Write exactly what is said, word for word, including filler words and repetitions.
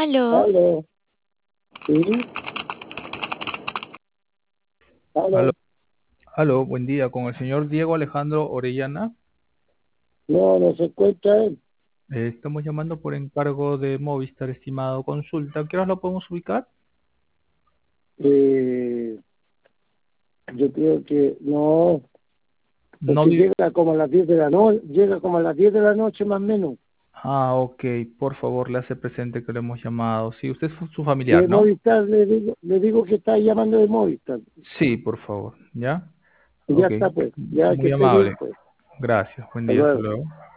Aló, Aló, sí, Aló, aló. aló, buen día, con el señor Diego Alejandro Orellana. No, no se encuentra él. Eh, estamos llamando por encargo de Movistar, estimado consulta. ¿Qué hora lo podemos ubicar? Eh, yo creo que no, No porque vi- llega como a las diez de la noche, llega como a las diez de la noche más o menos. Ah, ok, por favor, le hace presente que lo hemos llamado. Sí, usted es su familiar, De ¿no? Movistar, le digo, le digo que está llamando de Movistar. Sí, por favor, ¿ya? Ya Ok, está pues, ya que muy esté bien amable. pues. Gracias, buen Hasta día, hasta luego. luego.